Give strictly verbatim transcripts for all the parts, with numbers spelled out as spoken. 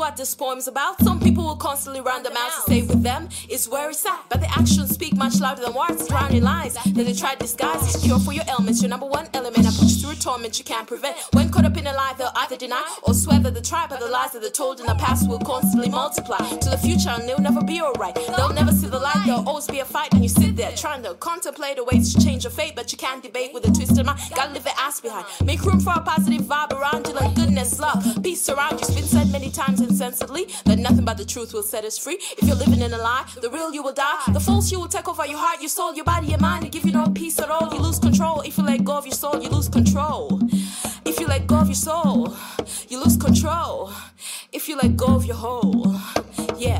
what this poem's about. Some people will constantly run them out to stay with them. It's where it's at, but the actions speak much louder than words. Drowning lies that they try to disguise. It's cure for your ailments. Your number one element. I put you through a torment you can't prevent. When caught up in a lie, they'll either deny or swear that the tribe of the lies that they're told in the past will constantly multiply to the future, and they'll never be alright. They'll never see the light. There'll always be a fight, and you sit there trying to contemplate a way to change your fate, but you can't debate with a twisted mind. Gotta leave the ass behind. Make room for a positive vibe around you, like goodness, love, peace around you. It's been said many times insensibly that nothing but the truth will set us free. If you're living in a lie, the real you will die. The false you will take over your heart, your soul, your body, your mind, and give you no peace at all. You lose control. If you let go of your soul, you lose control. If you let go of your soul, you lose control. If you let go of your whole, yeah.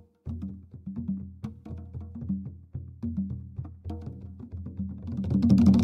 You